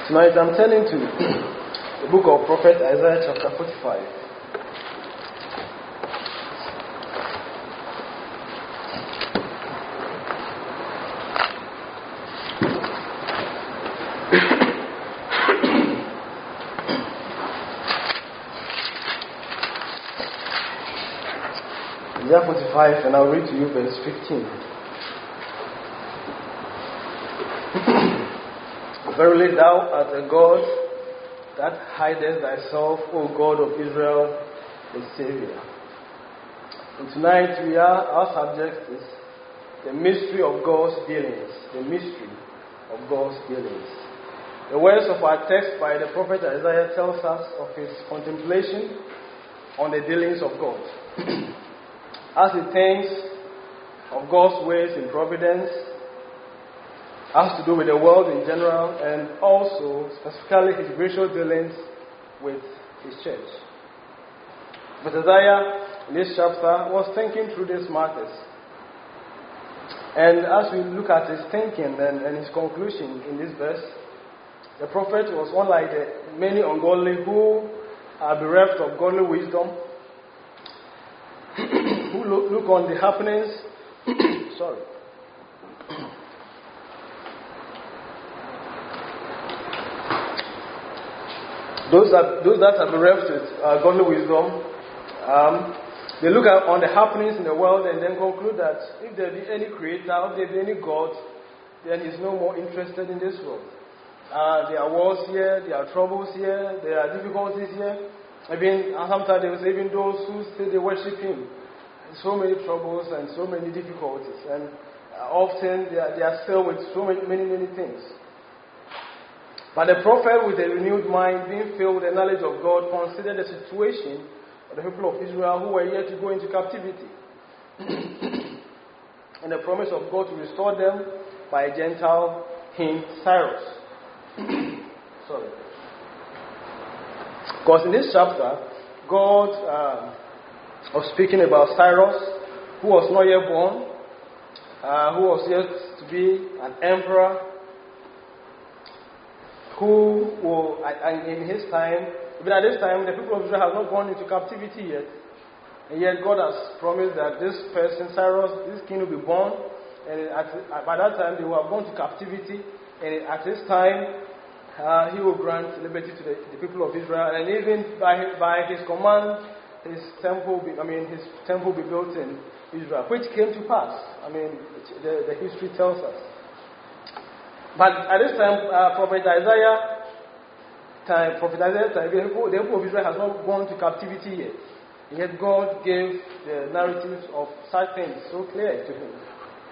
Tonight I'm turning to the book of Prophet Isaiah chapter 45. Isaiah 45, and I'll read to you verse 15. Verily thou art a God that hidest thyself, O God of Israel, the Savior. And tonight our subject is the mystery of God's dealings. The mystery of God's dealings. The words of our text by the prophet Isaiah tells us of his contemplation on the dealings of God. As he thinks of God's ways in providence, has to do with the world in general, and also specifically his gracious dealings with his church. But Isaiah in this chapter was thinking through these matters. And as we look at his thinking and his conclusion in this verse, the prophet was unlike the many ungodly who are bereft of godly wisdom, who look on the happenings Those that are bereft with godly wisdom, they look on the happenings in the world and then conclude that if there be any creator, if there be any God, then he's no more interested in this world. There are wars here, there are troubles here, there are difficulties here. Sometimes there was even those who say they worship him. So many troubles and so many difficulties, and often they are filled with so many things. But the prophet, with a renewed mind, being filled with the knowledge of God, considered the situation of the people of Israel who were yet to go into captivity. And the promise of God to restore them by a Gentile king, Cyrus. Because in this chapter, God was speaking about Cyrus, who was not yet born, who was yet to be an emperor, who will, in his time, even at this time, the people of Israel have not gone into captivity yet. And yet God has promised that this person, Cyrus, this king will be born, and by that time they will have gone to captivity, and at this time he will grant liberty to the people of Israel, and even by his command, his temple will be built in Israel, which came to pass. The history tells us. But at this time, Prophet Isaiah time, the people of Israel has not gone to captivity yet. And yet God gave the narratives of such things so clear to him.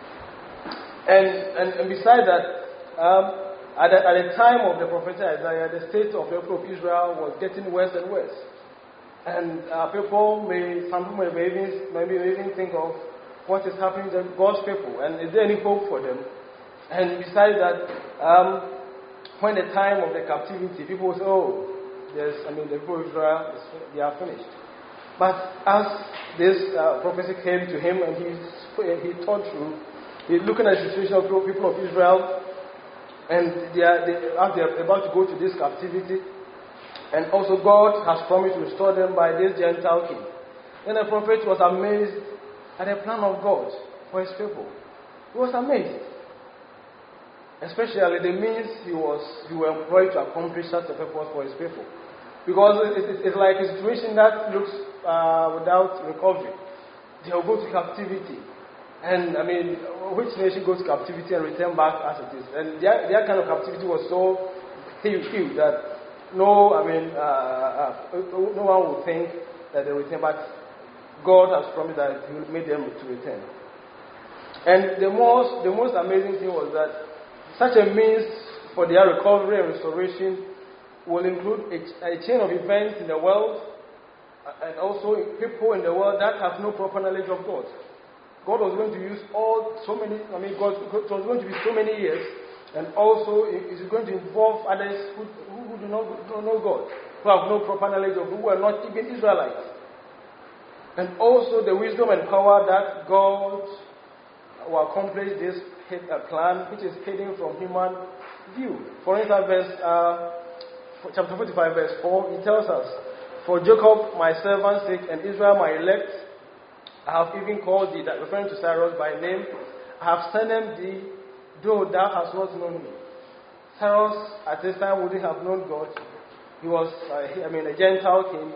And besides that, at the time of the prophet Isaiah, the state of the people of Israel was getting worse and worse. And some people may even think of what is happening to God's people, and is there any hope for them? And besides that, when the time of the captivity, people will say, the people of Israel, they are finished. But as this prophecy came to him and he thought through, he's looking at the situation of the people of Israel, and they are about to go to this captivity, and also God has promised to restore them by this Gentile king. Then the prophet was amazed at the plan of God for his people. He was amazed. Especially the means he were employed to accomplish such a purpose for his people. Because it's like a situation that looks without recovery. They will go to captivity. And which nation goes to captivity and return back as it is? And their kind of captivity was so huge that no one would think that they return back. God has promised that he will make them to return. And the most amazing thing was that such a means for their recovery and restoration will include a chain of events in the world and also people in the world that have no proper knowledge of God. God was going to use it was going to be so many years, and also it is going to involve others who do not know God, who have no proper knowledge of, who are not even Israelites. And also the wisdom and power that God will accomplish this plan which is hidden from human view. For instance, chapter 45, verse 4, he tells us, "For Jacob, my servant's sake, and Israel, my elect, I have even called thee," that referring to Cyrus by name, "I have sent them thee, though thou hast not known me." Cyrus at this time wouldn't have known God. He was, a Gentile king.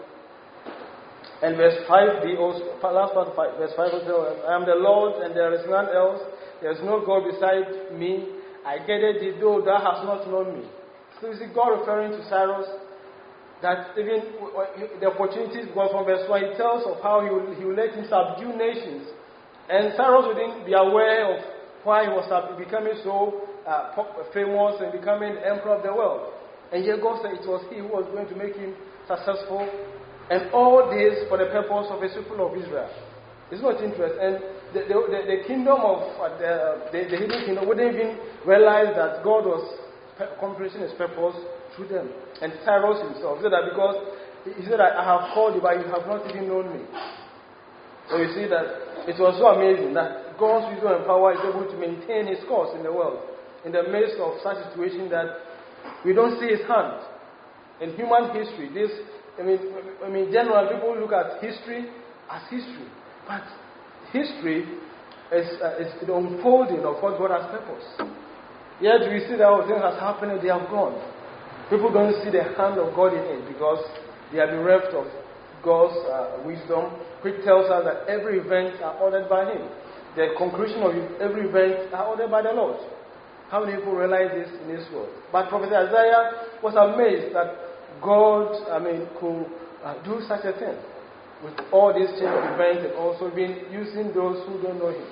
And verse 5, last part of verse 5 will tell us, "I am the Lord, and there is none else. There is no God beside me. I gathered thee, though thou hast not known me." So you see God referring to Cyrus, that even the opportunities, because from verse 1 he tells of how he will let him subdue nations. And Cyrus wouldn't be aware of why he was becoming so famous and becoming the emperor of the world. And yet God said it was he who was going to make him successful. And all this for the purpose of the people of Israel. It's not interest. And the kingdom of the hidden kingdom wouldn't even realize that God was accomplishing his purpose through them. And Cyrus himself said that because he said that I have called you, but you have not even known me. So you see that it was so amazing that God's wisdom and power is able to maintain his course in the world, in the midst of such a situation that we don't see his hand. In human history, generally people look at history as history, but history is the unfolding of what God has purposed. Yet we see that all things has happened and they have gone. People don't see the hand of God in it because they are bereft of God's wisdom, which tells us that every event are ordered by him. The conclusion of every event are ordered by the Lord. How many people realize this in this world? But Prophet Isaiah was amazed that God, could do such a thing with all these chain of events and also been using those who don't know him.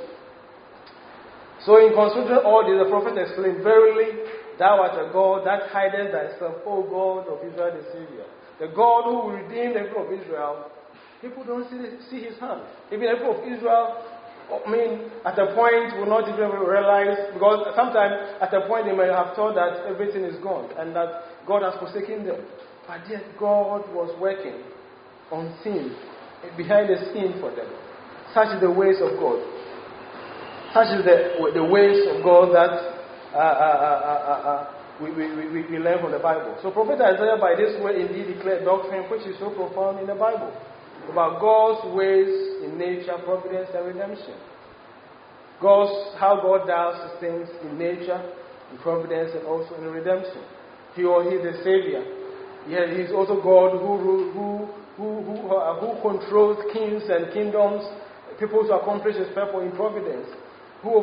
So in considering all this, the prophet explained, "Verily, thou art a God that hidest thyself, O God of Israel the Savior." The God who will redeem the people of Israel. People don't see his hand. Even the people of Israel, at a point will not even realize, because sometimes at a point they may have thought that everything is gone and that God has forsaken them. But yet God was working unseen, behind the scene for them. Such is the ways of God. Such is the ways of God that we learn from the Bible. So Prophet Isaiah by this way indeed declared doctrine which is so profound in the Bible, about God's ways in nature, providence, and redemption. How God does things in nature, in providence, and also in redemption. He is the Savior. He is also God who controls kings and kingdoms, people to accomplish his purpose in providence, who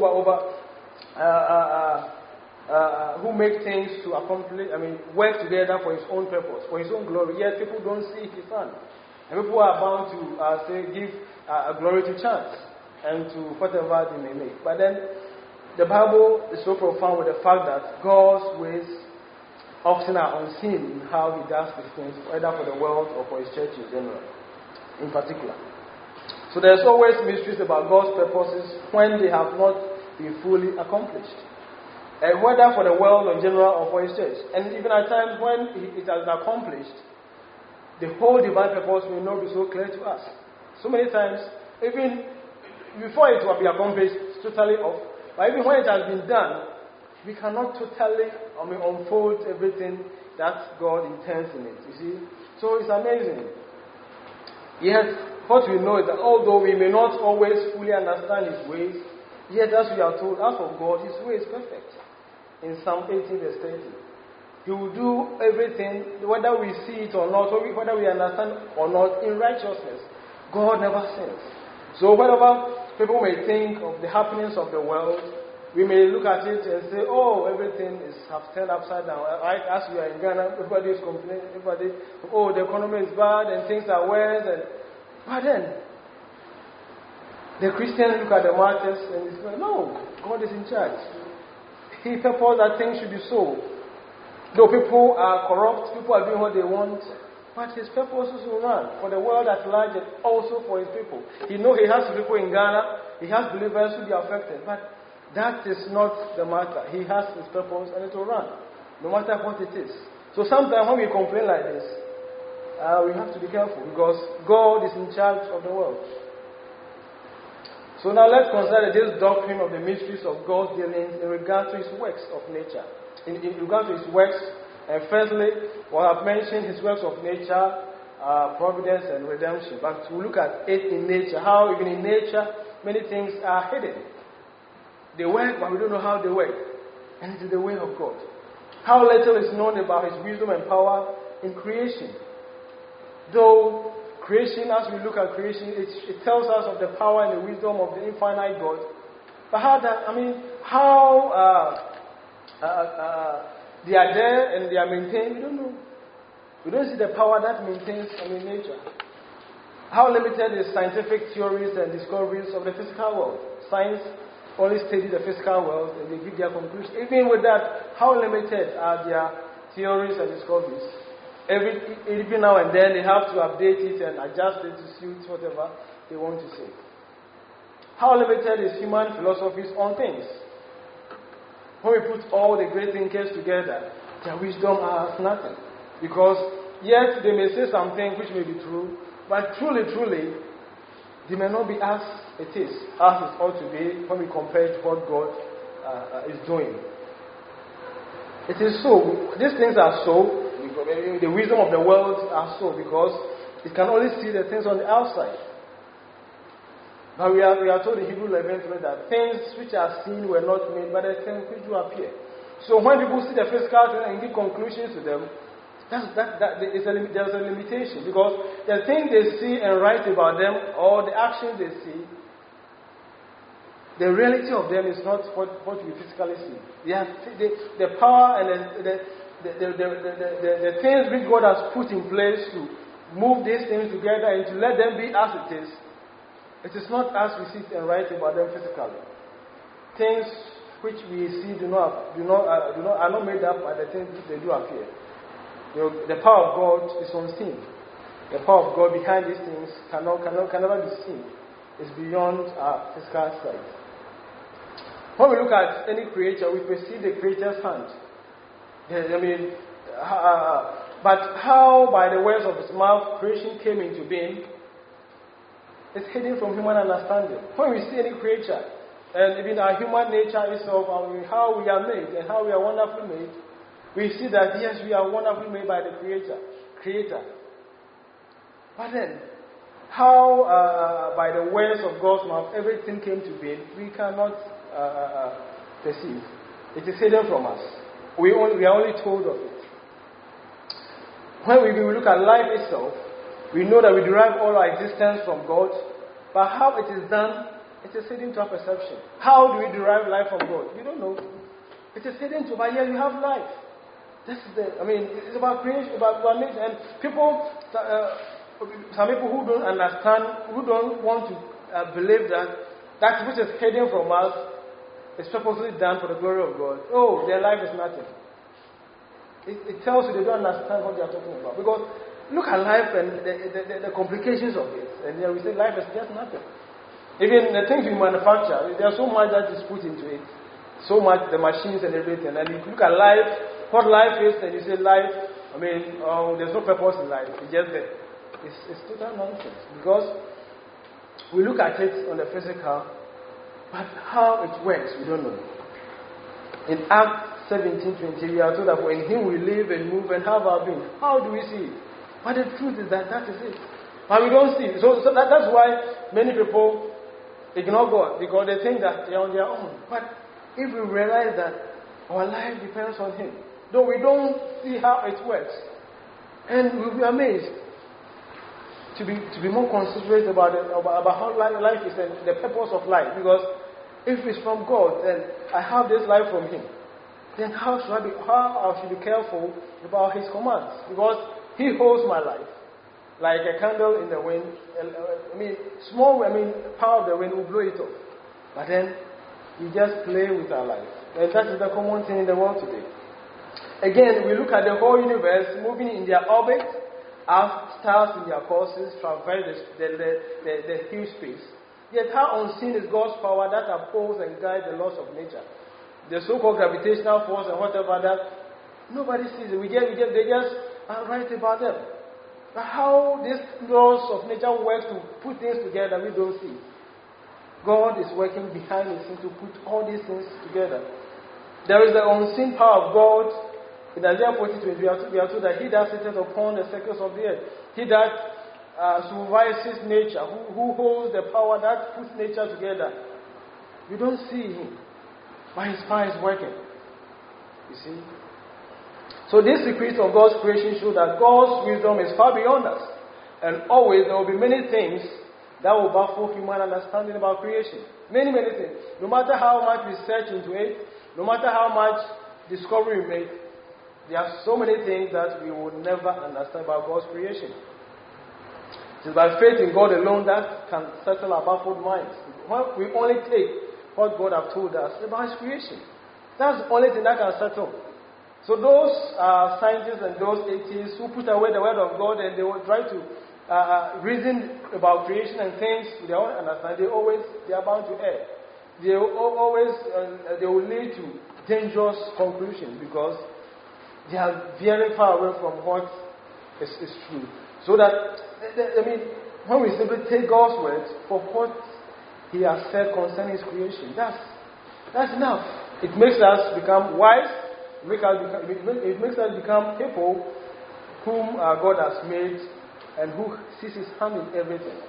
make things to accomplish, work together for his own purpose, for his own glory. Yet people don't see his hand. And people are bound to give glory to chance and to whatever they may make. But then the Bible is so profound with the fact that God's ways often are unseen in how he does these things, either for the world or for his church in general, in particular. So there's always mysteries about God's purposes when they have not been fully accomplished. Whether for the world in general or for his church. And even at times when it has been accomplished, the whole divine purpose may not be so clear to us. So many times, even before it will be accomplished, it's totally off. But even when it has been done, we cannot totally unfold everything that God intends in it. You see? So it's amazing. Yet, what we know is that although we may not always fully understand his ways, yet as we are told, as for God, his way is perfect. In Psalm 18 verse 30. He will do everything, whether we see it or not, whether we understand or not, in righteousness. God never sins. So whatever people may think of the happenings of the world, we may look at it and say, oh, everything has turned upside down. Right? As we are in Ghana, everybody is complaining, the economy is bad and things are worse. But then, the Christians look at the matters and say, no, God is in charge. He purposed that things should be so. Though people are corrupt, people are doing what they want, but his purposes will run for the world at large and also for his people. He knows he has people in Ghana, he has believers who will be affected, but that is not the matter. He has his purpose and it will run, no matter what it is. So sometimes when we complain like this, we have to be careful because God is in charge of the world. So So now let's consider this doctrine of the mysteries of God's dealings in regard to his works of nature. In regard to his works, and firstly, I've mentioned his works of nature, providence and redemption. But we look at it in nature, how even in nature, many things are hidden. They work, but we don't know how they work. And it is the way of God. How little is known about his wisdom and power in creation. Though creation, as we look at creation, it tells us of the power and the wisdom of the infinite God. But how they are there and they are maintained, we don't know. We don't see the power that maintains nature. How limited is scientific theories and discoveries of the physical world? Science only study the physical world and they give their conclusions. Even with that, how limited are their theories and discoveries? Every now and then they have to update it and adjust it to suit whatever they want to say. How limited is human philosophies on things? When we put all the great thinkers together, their wisdom has nothing. Because yet they may say something which may be true, but truly, they may not be as it is, as it ought to be when we compare to what God is doing. It is so. These things are so. The wisdom of the world are so because it can only see the things on the outside. But we are told in Hebrew 11 that things which are seen were not made, but the things which do appear. So when people see the physical thing and give conclusions to them, there's a limitation because the thing they see and write about them or the actions they see, the reality of them is not what we physically see. The power and the things which God has put in place to move these things together and to let them be as it is is not as we see and write about them physically. Things which we see are not made up by the things which they do appear. The power of God is unseen. The power of God behind these things can never be seen. It's beyond our physical sight. When we look at any creature, we perceive the creature's hand. But how by the words of his mouth creation came into being is hidden from human understanding. When we see any creature, and even our human nature itself, how we are made and how we are wonderfully made, we see that yes, we are wonderfully made by the Creator. But then, how by the words of God's mouth everything came to being, we cannot perceive. It is hidden from us. We are only told of it. When we look at life itself, we know that we derive all our existence from God, but how it is done, it is hidden to our perception. How do we derive life from God? We don't know. It is hidden to, but here you have life. It's about creation, about nature, and people, some people who don't understand, who don't want to believe that which is hidden from us is purposely done for the glory of God. Oh, their life is nothing. It tells you they don't understand what they are talking about. Because look at life and the complications of it. And then we say life is just nothing. Even the things we manufacture, there's so much that is put into it. So much, the machines and everything. And you look at life, what life is, and you say life, there's no purpose in life. It's just there. It's total nonsense. Because we look at it on the physical, but how it works, we don't know. In Acts 17:20, we are told that for in Him we live and move and have our being. How do we see it? But the truth is that is it. But we don't see it. So that's why many people ignore God, because they think that they are on their own. But if we realize that our life depends on Him, though we don't see how it works, and we'll be amazed to be more considerate about how life is and the purpose of life. Because if it's from God, then I have this life from Him. Then how I should be careful about His commands? Because He holds my life like a candle in the wind. Power of the wind will blow it off. But then we just play with our life. And that is the common thing in the world today. Again, we look at the whole universe moving in their orbit as stars in their courses traverse the huge space. Yet how unseen is God's power that upholds and guides the laws of nature? The so-called gravitational force and whatever that, nobody sees it. They just write about them. But how these laws of nature work to put things together, we don't see. God is working behind the scenes to put all these things together. There is the unseen power of God. In Isaiah 40:20, we are told that He that sitteth upon the circles of the earth, He that supervises nature, who holds the power that puts nature together. You don't see Him, but His power is working. You see? So these secrets of God's creation show that God's wisdom is far beyond us. And always there will be many things that will baffle human understanding about creation. Many, many things. No matter how much we search into it, no matter how much discovery we make, there are so many things that we will never understand about God's creation. It is by faith in God alone that can settle our baffled minds. We only take what God has told us about His creation. That's the only thing that can settle. So those scientists and those atheists who put away the word of God and they will try to reason about creation and things with their own understanding, they are bound to err. They will lead to dangerous conclusions because they are very far away from what is true. So that, when we simply take God's word for what He has said concerning His creation, that's enough. It makes us become wise. It makes us become people whom God has made and who sees His hand in everything.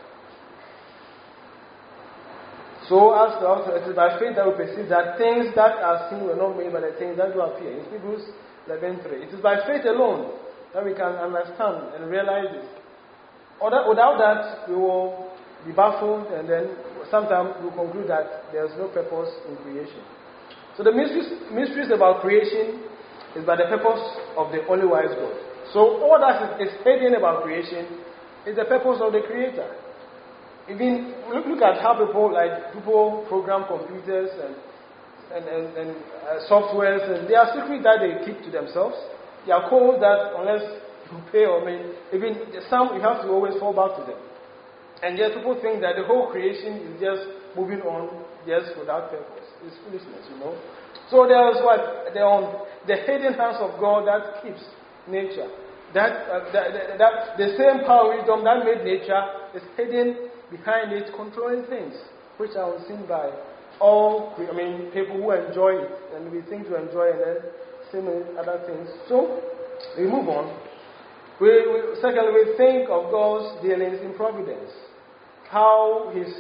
So, as it is by faith that we perceive that things that are seen were not made by the things that do appear. In Hebrews 11:3. It is by faith alone that we can understand and realize this. Without that, we will be baffled, and then sometimes we will conclude that there is no purpose in creation. So the mysteries about creation is by the purpose of the only wise God. So all that is hidden about creation is the purpose of the Creator. Even look at how people program computers and softwares, and they are secrets that they keep to themselves. They are codes that unless you pay even some you have to always fall back to them. And yet people think that the whole creation is just moving on just without purpose. It's foolishness, So there is the hidden hands of God that keeps nature. That the same power wisdom that made nature is hidden behind it, controlling things which are unseen by all. People who enjoy it, and we think to enjoy, and then so many other things. So we move on. Secondly, we think of God's dealings in providence. How His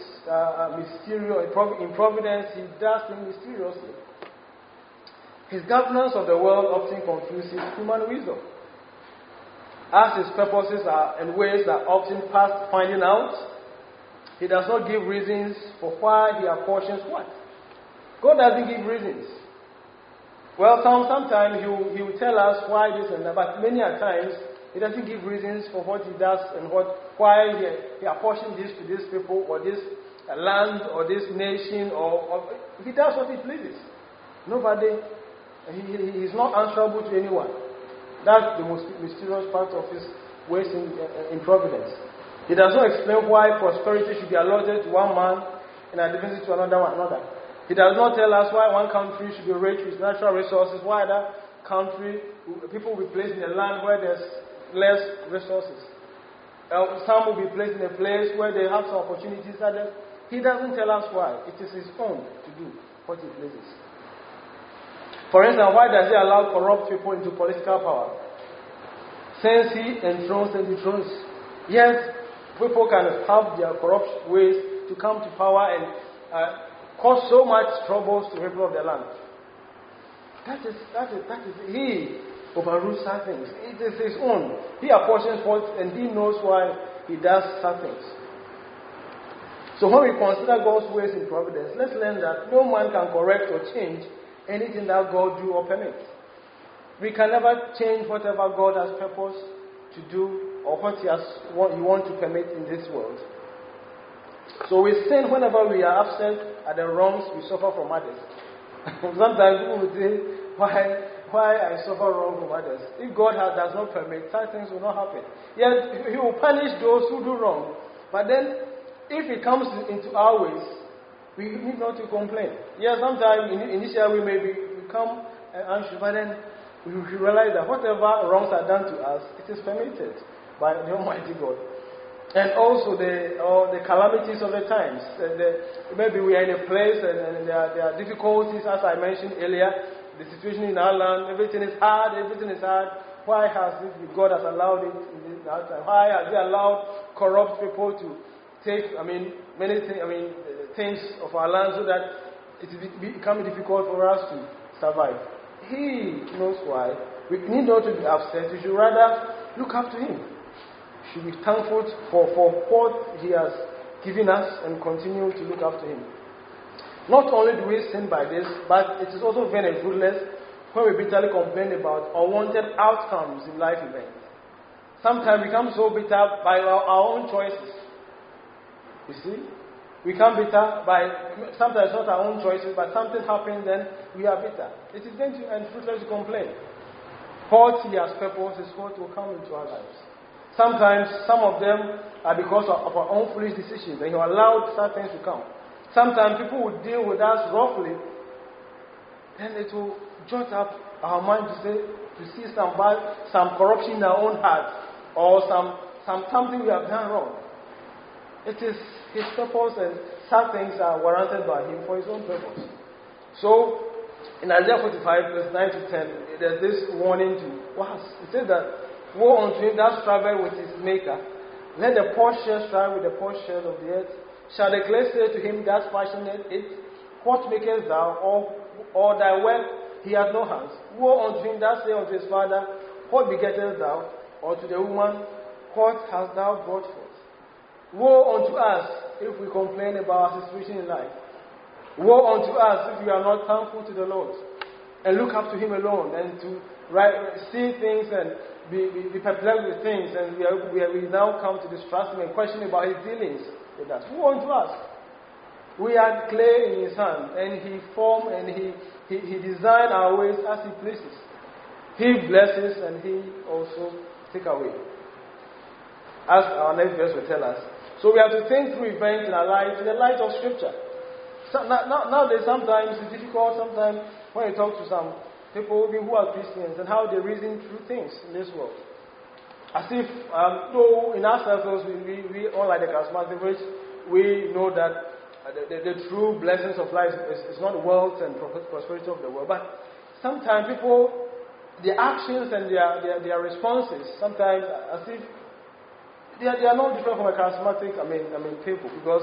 in providence He does things mysteriously. His governance of the world often confuses human wisdom, as His purposes and ways are often past finding out. He does not give reasons for why He apportions what. God doesn't give reasons. Well, sometimes He will tell us why this and that, but many a times He doesn't give reasons for what He does and why He apportions this to these people or this land or this nation, or He does what He pleases. Nobody, He is not answerable to anyone. That's the most mysterious part of His ways in providence. He does not explain why prosperity should be allotted to one man and adversity to another. He does not tell us why one country should be rich with natural resources, why other country people will be placed in a land where there's less resources. Some will be placed in a place where they have some opportunities. He doesn't tell us why. It is His own to do what He pleases. For instance, why does He allow corrupt people into political power? Since He enthrones and dethrones. Yes, people can have their corrupt ways to come to power and cause so much troubles to the people of their land. That is He overrules certain things. It is His own. He apportions what, and He knows why He does certain things. So when we consider God's ways in providence, let's learn that no man can correct or change anything that God do or permit. We can never change whatever God has purposed to do or what He wants to permit in this world. So we sin whenever we are upset at the wrongs we suffer from others. Sometimes people will say, why I suffer wrong from others? If God does not permit, such things will not happen. Yet He will punish those who do wrong. But then, if it comes into our ways, we need not to complain. Yes, sometimes initially we may become anxious, but then we realize that whatever wrongs are done to us, it is permitted by the Almighty God. And also the calamities of the times. Maybe we are in a place and there are difficulties, as I mentioned earlier. The situation in our land, everything is hard. Why has God has allowed it in that time? Why has He allowed corrupt people to take, many things, things of our land so that it becomes difficult for us to survive? He knows why. We need not to be upset. We should rather look up to Him. We should be thankful for what He has given us and continue to look up to Him. Not only do we sin by this, but it is also vain and fruitless when we bitterly complain about unwanted outcomes in life events. Sometimes we become so bitter by our own choices. You see? We become bitter by, sometimes not our own choices, but something happens, then we are bitter. It is vain and fruitless to complain. What He has purposed is what will come into our lives. Sometimes some of them are because of our own foolish decisions, and He allowed certain things to come. Sometimes people will deal with us roughly, then it will jot up our mind to see some corruption in our own heart, or something we have done wrong. It is His purpose, and some things are warranted by Him for His own purpose. So, in Isaiah 45, verse 9 to 10, there's this warning to us. It says that, woe unto him that striveth with his maker. Let the potsherds strive with the potsherds of the earth. Shall the clay say to him that fashioneth it, what makest thou? Or thy work he hath no hands. Woe unto him that saith unto his father, what begettest thou? Or to the woman, what hast thou brought forth? Woe unto us if we complain about our situation in life. Woe unto us if we are not thankful to the Lord and look up to Him alone, and to see things and be perplexed with things, and we now come to distrust Him and question about His dealings with us. Woe unto us. We are clay in His hand, and He formed and He designed our ways as He pleases. He blesses and He also takes away, as our next verse will tell us. So we have to think through events in our lives in the light of Scripture. So nowadays, sometimes it's difficult. Sometimes when you talk to some people who are Christians and how they reason through things in this world, as if though in our circles we all like the charismatic, which we know that the true blessings of life is not wealth and prosperity of the world, but sometimes people, their actions and their responses, sometimes as if they are not different from a charismatic people, because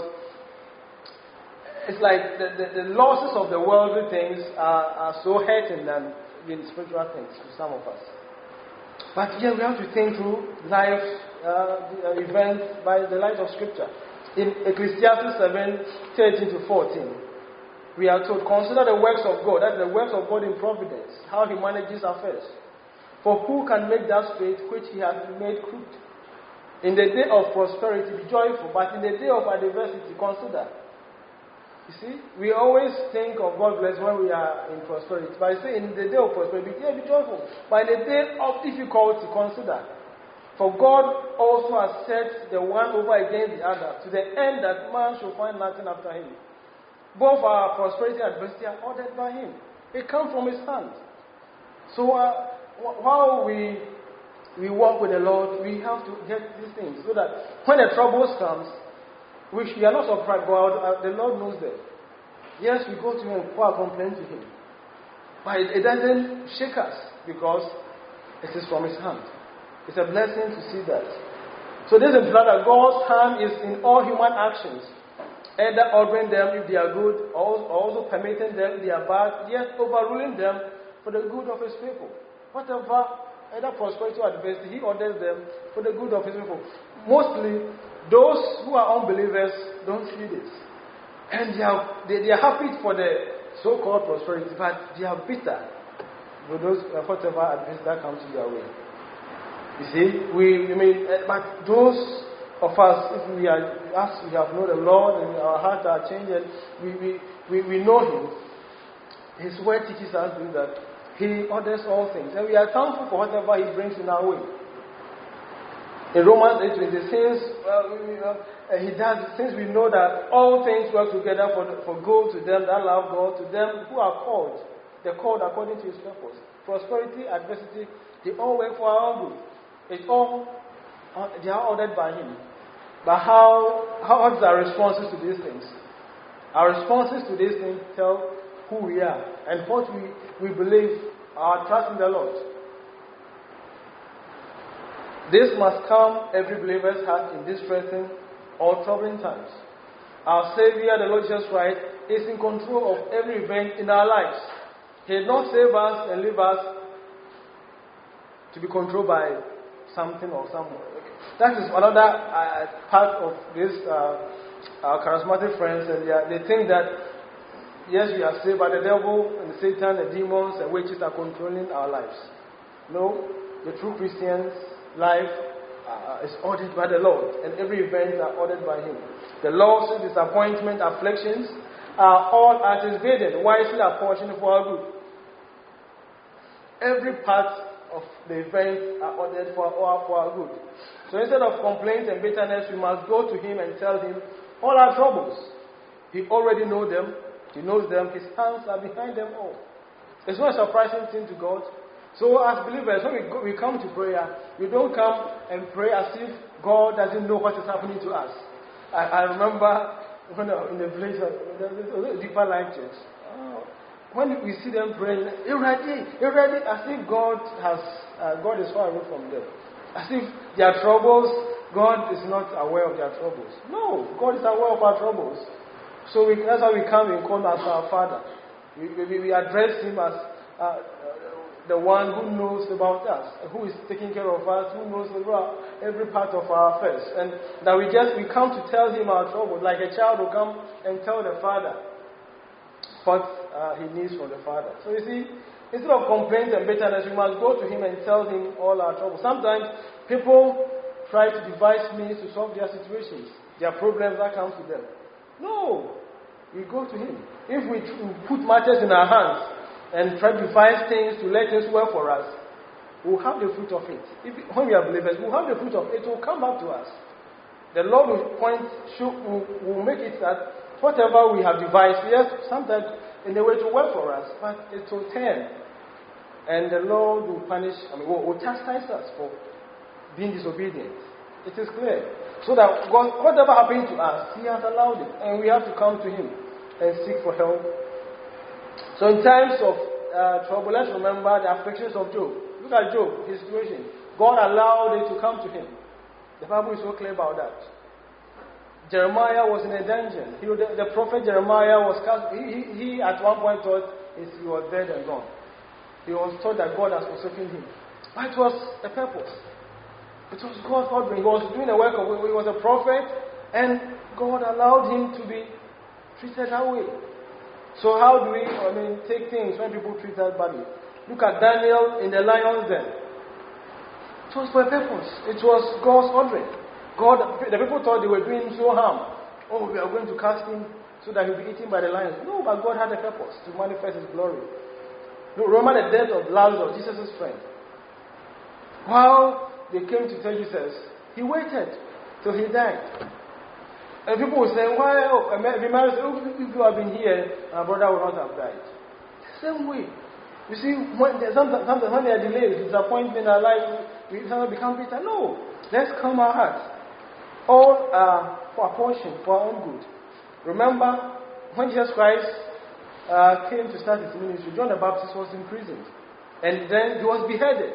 it's like the losses of the worldly things are so hurting than in spiritual things to some of us. But yeah, we have to think through life events by the light of Scripture. In Ecclesiastes 7:13 to 14, we are told, consider the works of God, that's the works of God in providence, how He manages affairs. For who can make that straight which He has made crooked? In the day of prosperity, be joyful, but in the day of adversity, consider. You see, we always think of God bless when we are in prosperity. But I say in the day of prosperity, be joyful. But in the day of difficulty, consider. For God also has set the one over against the other, to the end that man shall find nothing after him. Both our prosperity and adversity are ordered by Him. It comes from His hand. So while we walk with the Lord, we have to get these things, so that when the troubles comes, which we are not surprised, but the Lord knows them. Yes, we go to Him and pour our complaint to Him. But it doesn't shake us, because it is from His hand. It's a blessing to see that. So this implies that God's hand is in all human actions, either ordering them if they are good, or also permitting them if they are bad, yet overruling them for the good of His people. Whatever, either prosperity or adversity, He orders them for the good of His people. Mostly, those who are unbelievers don't see this. And they are happy for the so-called prosperity, but they are bitter for those whatever adversity that comes to their way. You see, but those of us, if we have known the Lord and our hearts are changed, and we know Him, His word teaches us that He orders all things, and we are thankful for whatever He brings in our way. In Romans 8:20, He does, since we know that all things work together for good to them that love God, to them who are called, they're called according to His purpose. Prosperity, adversity, they all work for our own good. They are ordered by Him. But what is our responses to these things? Our responses to these things tell who we are and what we believe, our trust in the Lord. This must come every believer's heart in distressing or troubling times. Our Savior, the Lord Jesus Christ, is in control of every event in our lives. He did not save us and leave us to be controlled by something or someone. That is another part of this charismatic friends, and they think that yes, we are saved, but the devil and Satan, the demons and witches are controlling our lives. No, the true Christian's life is ordered by the Lord, and every event are ordered by Him. The loss, disappointment, afflictions are all at His bidding, wisely apportioned for our good. Every part of the event are ordered for our good. So instead of complaints and bitterness, we must go to Him and tell Him all our troubles. He already knows them. He knows them. His hands are behind them all. It's not a surprising thing to God. So as believers, when we come to prayer, we don't come and pray as if God doesn't know what is happening to us. I remember when I was in the village, the Deeper Life Church. When we see them praying, already, as if God is far away from them. As if their troubles, God is not aware of their troubles. No, God is aware of our troubles. So that's how we come and call as our Father. We address Him as the one who knows about us, who is taking care of us, who knows about every part of our affairs. And that we come to tell Him our troubles, like a child will come and tell the Father what he needs from the Father. So you see, instead of complaints and bitterness, we must go to Him and tell Him all our troubles. Sometimes people try to devise means to solve their situations, their problems that come to them. No, we go to Him. If we put matters in our hands and try to devise things to let things work for us, we'll have the fruit of it. When we are believers, we'll have the fruit of it. It will come back to us. The Lord will make it that whatever we have devised, yes, sometimes in a way to work for us, but it will turn. And the Lord will will chastise us for being disobedient. It is clear. So that God, whatever happened to us, He has allowed it. And we have to come to Him and seek for help. So in times of trouble, let's remember the afflictions of Job. Look at Job, his situation. God allowed it to come to him. The Bible is so clear about that. Jeremiah was in a dungeon. The prophet Jeremiah was cast. He at one point thought he was dead and gone. He was told that God has forsaken him. But it was a purpose. It was God's ordering. He was doing a work of. He was a prophet, and God allowed him to be treated that way. So how do we take things when people treat us badly? Look at Daniel in the lion's den. It was for a purpose. It was God's ordering. The people thought they were doing him so harm. Oh, we are going to cast him so that he'll be eaten by the lions. No, but God had a purpose to manifest His glory. No, remember the death of Lazarus, Jesus' friend. While they came to tell Jesus, he waited till he died. And people were saying, why? If you have been here, our brother would not have died. The same way. You see, sometimes when there are delays, disappointment in our life, we sometimes become bitter. No. Let's calm our hearts. All are for a portion, for our own good. Remember, when Jesus Christ came to start His ministry, John the Baptist was imprisoned. And then he was beheaded.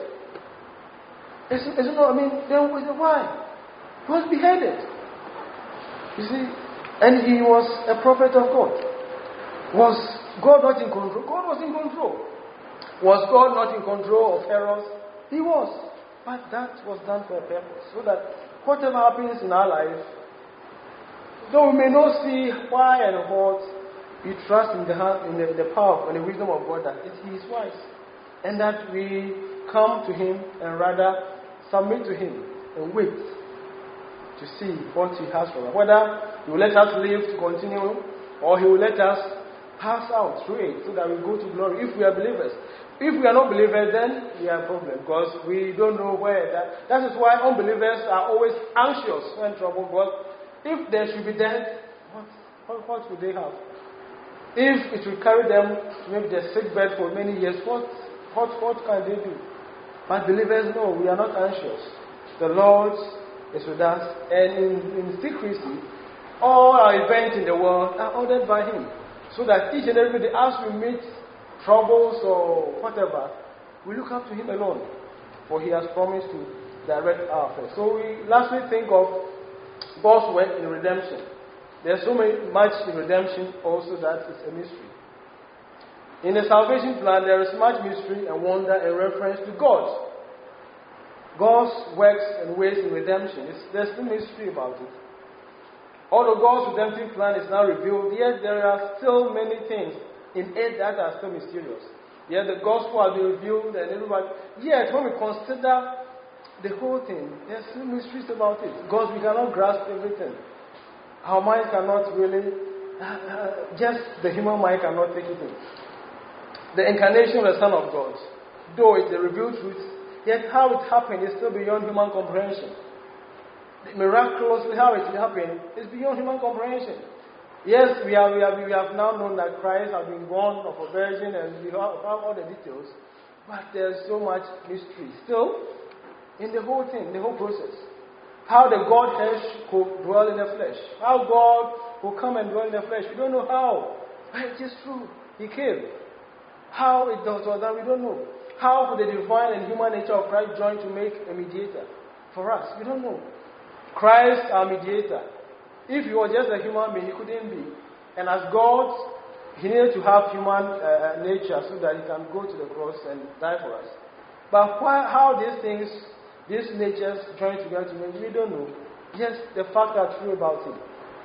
Then why? He was beheaded. You see, and he was a prophet of God. Was God not in control? God was in control. Was God not in control of Herod? He was. But that was done for a purpose. So that whatever happens in our life, though we may not see why and what, we trust in the power and the wisdom of God that He is wise. And that we come to Him and rather submit to Him and wait to see what He has for us. Whether He will let us live to continue, or He will let us pass out through it so that we go to glory if we are believers. If we are not believers, then we have a problem because we don't know where that is why unbelievers are always anxious when trouble. Because if they should be dead, what would they have? If it will carry them to maybe their sick bed for many years, what can they do? But believers know we are not anxious. The Lord is with us, and in secrecy, all our events in the world are ordered by Him. So that each and every day, as we meet troubles or whatever, we look up to Him alone. For He has promised to direct our affairs. So we lastly think of God's work in redemption. There's so much in redemption also that is a mystery. In the salvation plan, there is much mystery and wonder in reference to God. God's works and ways in redemption. There's no mystery about it. Although God's redemptive plan is now revealed, yet there are still many things in it that are still mysterious. Yet the gospel has been revealed and everybody. Yet when we consider the whole thing, there's still mysteries about it. Because we cannot grasp everything. Our mind cannot really, just the human mind cannot take it in. The incarnation of the Son of God, though it's a revealed truth, yet how it happened is still beyond human comprehension. Miraculously, how it happened is beyond human comprehension. Yes, we have now known that Christ has been born of a virgin and we have all the details, but there's so much mystery still in the whole thing, the whole process. How the Godhead could dwell in the flesh. How God will come and dwell in the flesh. We don't know how. But it is true. He came. How it was done, we don't know. How could the divine and human nature of Christ join to make a mediator for us? We don't know. Christ, our mediator. If he was just a human being, he couldn't be. And as God, he needed to have human nature so that he can go to the cross and die for us. But how these things, these natures join together, we don't know. Yes, the facts are true about him.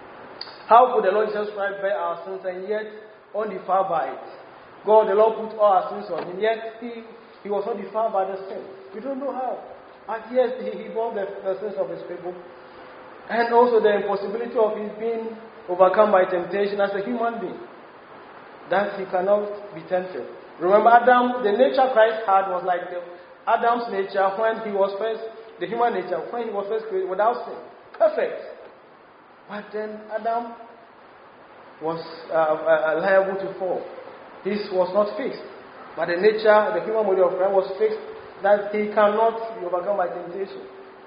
How could the Lord Jesus Christ bear our sins and yet undefiled by it? God, the Lord put all our sins on him, yet he was not defiled by the sin. We don't know how. But yes, he bore the sins of his people. And also the impossibility of his being overcome by temptation as a human being. That he cannot be tempted. Remember, Adam, the nature Christ had was like Adam's nature when he was first, the human nature, when he was first created without sin. Perfect. But then Adam was liable to fall. This was not fixed. But the nature, the human body of Christ was fixed that he cannot be overcome by temptation.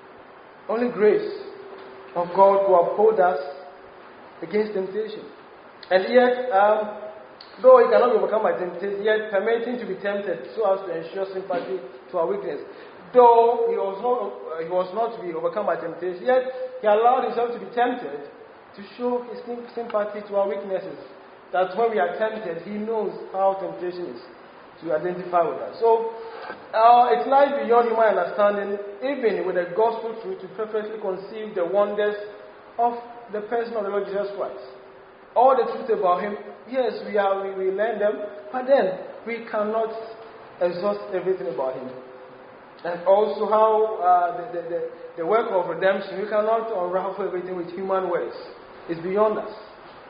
Only grace of God to uphold us against temptation. And yet, though he cannot be overcome by temptation, yet permitting to be tempted so as to ensure sympathy to our weakness. Though he was not to be overcome by temptation, yet he allowed himself to be tempted to show his sympathy to our weaknesses. That when we are tempted, he knows how temptation is to identify with us. So, it lies beyond human understanding, even with the gospel truth, to perfectly conceive the wonders of the person of the Lord Jesus Christ. All the truth about him, yes, we learn them, but then we cannot exhaust everything about him. And also how the work of redemption, we cannot unravel everything with human words. It's beyond us.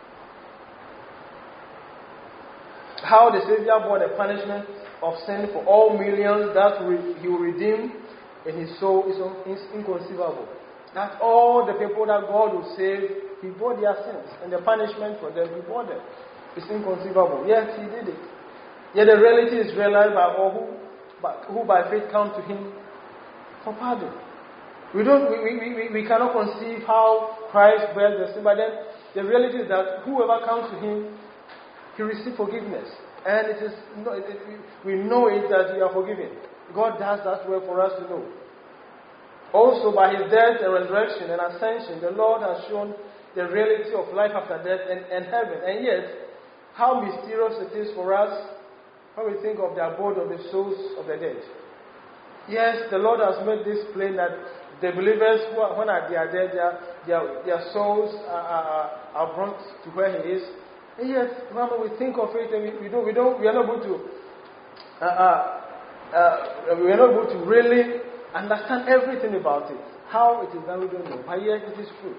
How the Savior bore the punishment of sin for all millions that he will redeem in his soul is inconceivable. That all the people that God will save, he bore their sins. And the punishment for them, he bore them. It's inconceivable. Yes, he did it. Yet the reality is realized by all who by faith come to him for pardon. We cannot conceive how Christ bears the sin, but then the reality is that whoever comes to him, he receives forgiveness. And we know it that we are forgiven. God does that well for us to know. Also, by his death and resurrection and ascension, the Lord has shown the reality of life after death and heaven. And yet, how mysterious it is for us when we think of the abode of the souls of the dead. Yes, the Lord has made this plain that the believers, when they are dead, their souls are brought to where he is. And yet, when we think of it, and we are not able to really understand everything about it. How it is done, we don't know. But yet, it is true.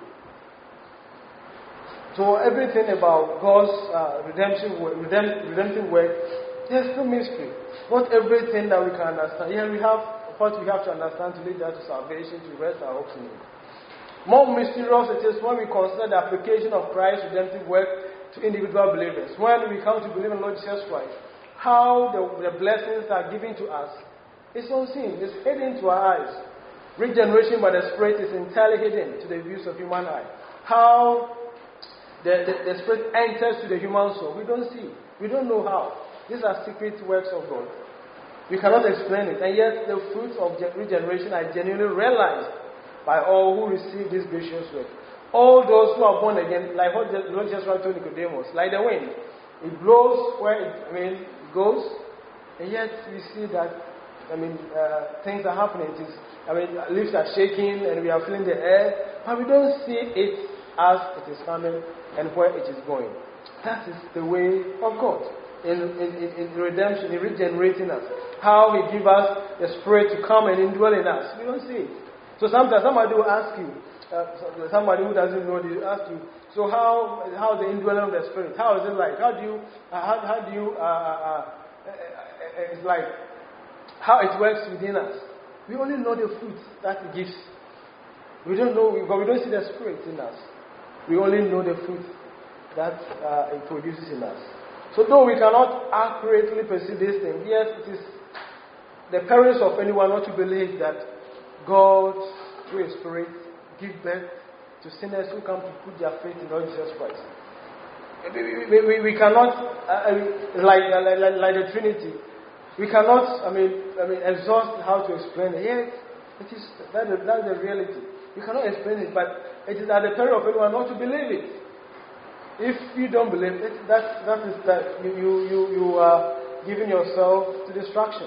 So everything about God's redemptive work, there's no mystery. Not everything that we can understand. Here we have what we have to understand to lead us to salvation, to rest our hopes in Him. More mysterious it is when we consider the application of Christ's redemptive work to individual believers. When we come to believe in Lord Jesus Christ, how the blessings are given to us is unseen, it's hidden to our eyes. regeneration by the Spirit is entirely hidden to the views of human eye. How the Spirit enters to the human soul, we don't see. We don't know how. These are secret works of God. We cannot explain it. And yet the fruits of regeneration are genuinely realized by all who receive this gracious work. All those who are born again, like what the Lord Jesus told Nicodemus, like the wind. It blows where it goes, and yet we see that, things are happening. Leaves are shaking, and we are feeling the air, but we don't see it as it is coming and where it is going. That is the way of God in redemption, in regenerating us. How He gives us the Spirit to come and indwell in us. We don't see it. So sometimes somebody will ask you, somebody who doesn't know, they ask you, so how the indwelling of the Spirit? How is it like? It's like how it works within us. We only know the fruit that it gives. We don't know, but we don't see the Spirit in us. We only know the fruit that it produces in us. So though we cannot accurately perceive this thing, yes, it is the parents of anyone not to believe that God, through His Spirit, give birth to sinners who come to put their faith in Lord Jesus Christ. We cannot, like the Trinity, we cannot, exhaust how to explain it. Yes, that's the reality. You cannot explain it, but it is at the peril of anyone not to believe it. If you don't believe it, you are giving yourself to destruction.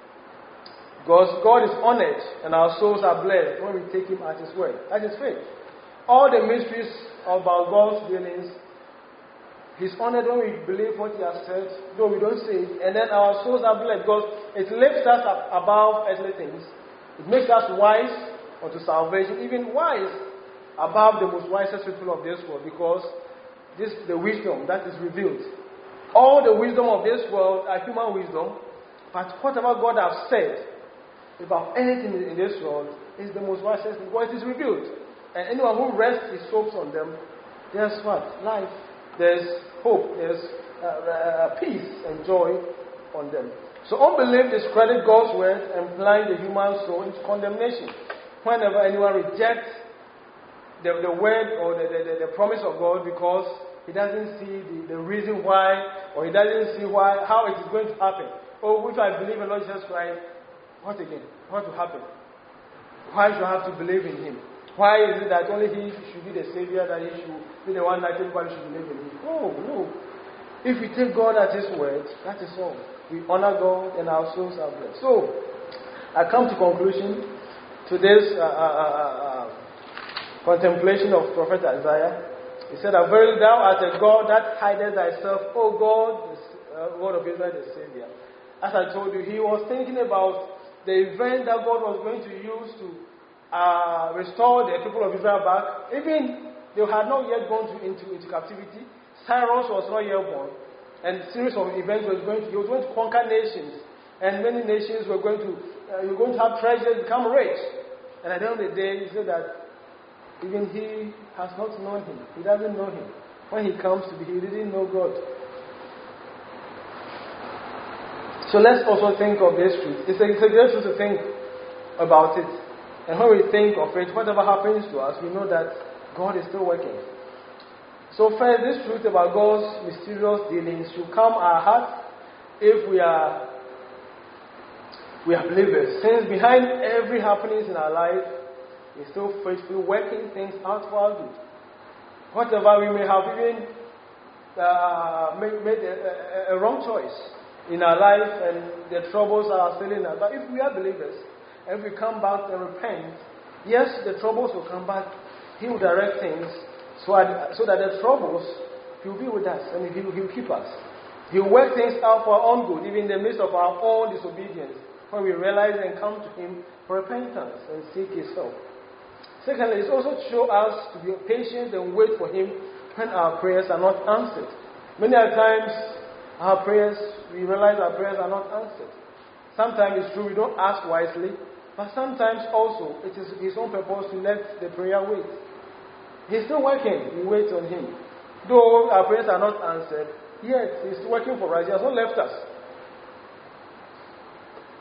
Because God is honored and our souls are blessed when we take Him at His word. That is faith. All the mysteries about God's dealings, He's honored when we believe what He has said, though we don't say it. And then our souls are blessed because it lifts us up above earthly things. It makes us wise unto salvation, even wise above the most wisest people of this world, because this is the wisdom that is revealed. All the wisdom of this world are human wisdom, but whatever God has said about anything in this world is the most wisest thing, because it is revealed. And anyone who rests his hopes on them, there's what? Life. There's hope. There's peace and joy on them. So unbelief discredits God's word, implying the human soul into condemnation. Whenever anyone rejects the word or the promise of God because he doesn't see the reason why, or he doesn't see how it is going to happen. Oh, if I believe in Lord Jesus Christ, what again? What will happen? Why should I have to believe in Him? Why is it that only He should be the Savior, that He should be the one that everybody should believe in Him? Oh, no. If we take God at His word, that is all. We honor God and our souls are blessed. So, I come to conclusion to this contemplation of Prophet Isaiah. He said, "Verily thou art a God that hidest thyself, O God, the God of Israel, the Savior." As I told you, he was thinking about the event that God was going to use to restore the people of Israel back. Even they had not yet gone into captivity. Cyrus was not yet born. And a series of events he was going to conquer nations. And many nations were going to have treasures, become rich. And at the end of the day, he said that even he has not known Him. He doesn't know Him. When he comes to be, he didn't know God. So let's also think of this truth. It's a great truth to think about it. And when we think of it, whatever happens to us, we know that God is still working. So first, this truth about God's mysterious dealings should calm our hearts if we are believers. Since behind every happening in our life, He's still faithful, working things out for our good. Whatever we may have even made a wrong choice in our life and the troubles are still in us. But if we are believers, and if we come back and repent, yes, the troubles will come back. He will direct things so that the troubles, He will be with us and He will keep us. He will work things out for our own good, even in the midst of our own disobedience, when we realize and come to Him for repentance and seek His help. Secondly, it's also to show us to be patient and wait for Him when our prayers are not answered. Many times, we realize our prayers are not answered. Sometimes it's true we don't ask wisely, but sometimes also it is His own purpose to let the prayer wait. He's still working, we wait on Him. Though our prayers are not answered, yet He's working for us. He has not left us.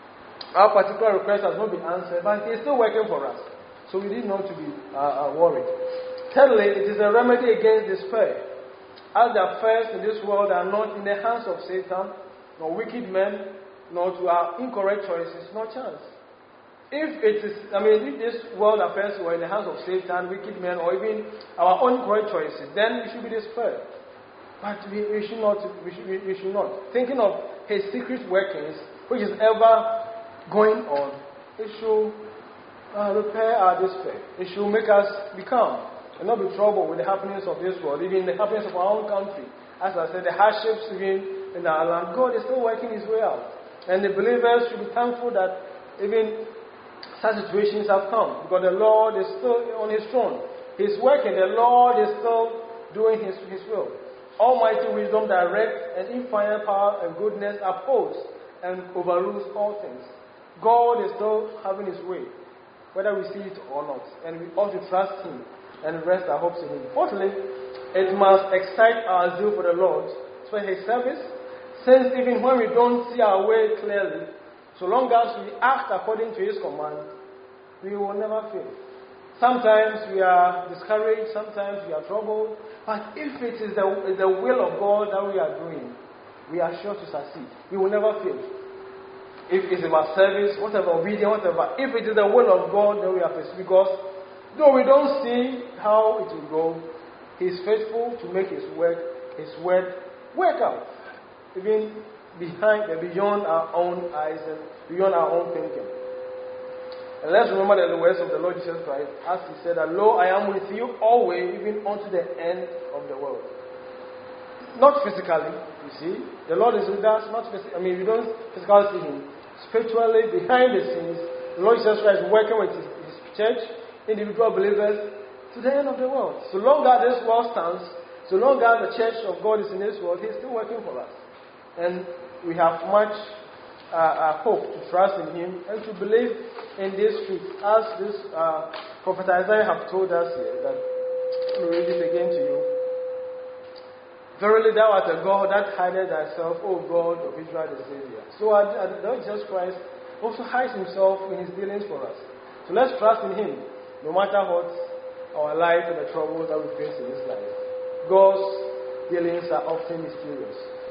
Our particular request has not been answered, but He is still working for us. So we need not to be worried. Thirdly, it is a remedy against despair. As the affairs in this world are not in the hands of Satan, nor wicked men, nor to our incorrect choices, no chance. If this world affairs were in the hands of Satan, wicked men, or even our own correct choices, then we should be despaired. But we should not. Thinking of His secret workings, which is ever going on, it should repair our despair. It should make us be calm and not be troubled with the happenings of this world, even the happenings of our own country. As I said, the hardships even in our land, God is still working His way out. And the believers should be thankful that even such situations have come, because the Lord is still on His throne. He's working. The Lord is still doing His will. Almighty wisdom directs, and infinite power and goodness upholds and overrules all things. God is still having His way, whether we see it or not. And we ought to trust Him and rest our hopes in Him. Fourthly, it must excite our zeal for the Lord, for His service, since even when we don't see our way clearly, so long as we act according to His command, we will never fail. Sometimes we are discouraged, sometimes we are troubled, but if it is the will of God that we are doing, we are sure to succeed. We will never fail. If it's about service, whatever, obedience, whatever, if it is the will of God, then we are faithful. Because though we don't see how it will go, He is faithful to make His word work out, even beyond our own eyes and beyond our own thinking. And let's remember the words of the Lord Jesus Christ, as He said that, "Lo, I am with you always, even unto the end of the world." Not physically, you see. The Lord is with us, not physically. We don't physically see Him. Spiritually, behind the scenes, the Lord Jesus Christ is working with His church, individual believers, to the end of the world. So long as this world stands, so long as the church of God is in this world, He is still working for us. And we have much hope to trust in Him and to believe in this truth. As this Prophet Isaiah have told us here, that let me read it again to you. "Verily thou art a God that hideth thyself, O God of Israel the Savior." So the Lord Jesus Christ also hides Himself in His dealings for us. So let's trust in Him, no matter what our life and the troubles that we face in this life. God's dealings are often mysterious.